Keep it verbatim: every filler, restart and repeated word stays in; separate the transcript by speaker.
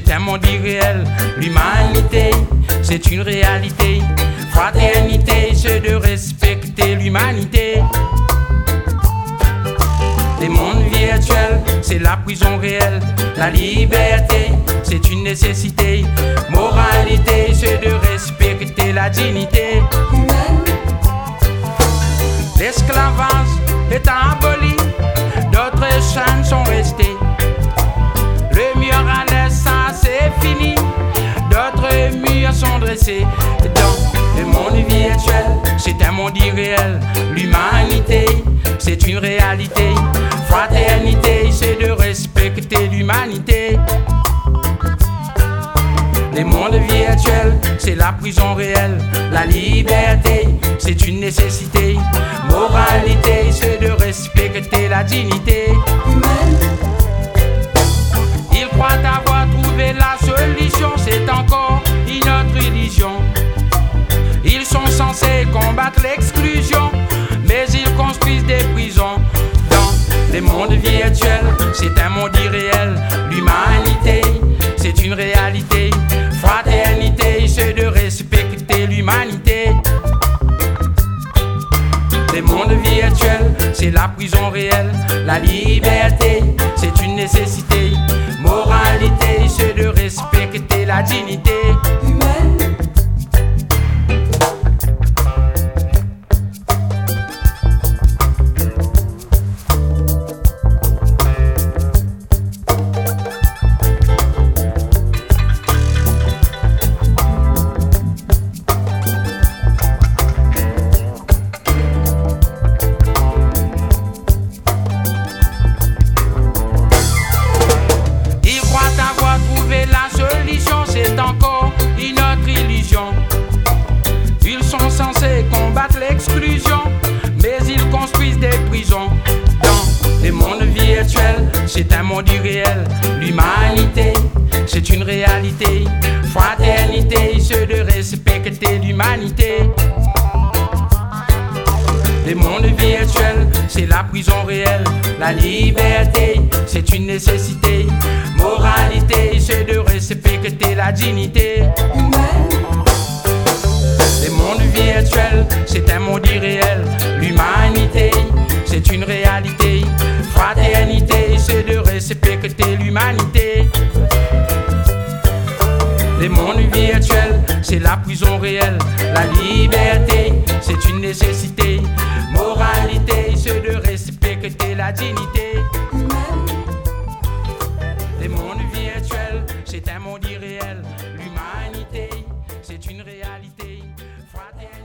Speaker 1: c'est un monde irréel. L'humanité, c'est une réalité. Fraternité, c'est de respecter l'humanité. Les mondes virtuels, c'est la prison réelle. La liberté, c'est une nécessité. Moralité, c'est de respecter la dignité. L'esclavage est aboli, d'autres chaînes sont restées. Le mur à l'aise, ça c'est fini, d'autres murs sont dressés. Dans le monde virtuel, c'est un monde irréel. L'humanité, c'est une réalité. Fraternité, c'est de respecter l'humanité. Les mondes virtuels, c'est la prison réelle. La liberté, c'est une nécessité. Moralité, c'est de respecter la dignité humaine. Ils croient avoir trouvé la solution, c'est encore une autre illusion. Ils sont censés combattre l'exclusion, mais ils construisent des prisons. Dans les mondes virtuels, c'est un monde irréel. L'humanité, c'est une réalité. Fraternité, c'est de respecter l'humanité. Les mondes virtuels, c'est la prison réelle. La liberté, c'est une nécessité. Moralité, c'est de respecter la dignité humaine. C'est encore une autre illusion. Ils sont censés combattre l'exclusion, mais ils construisent des prisons. Dans les mondes virtuels, c'est un monde irréel. L'humanité, c'est une réalité. Fraternité, c'est de respecter l'humanité. Les mondes virtuels, c'est la prison réelle. La liberté, c'est une nécessité. Moralité, c'est de respecter la dignité humaine. Les mondes virtuels, c'est un monde irréel. L'humanité, c'est une réalité. Fraternité, c'est de respecter l'humanité. Les mondes virtuels, c'est la prison réelle. La liberté, c'est une nécessité. Moralité, c'est de respecter la dignité humaine. Les mondes virtuels, c'est un monde irréel. L'humanité, c'est une réalité. Fraternité.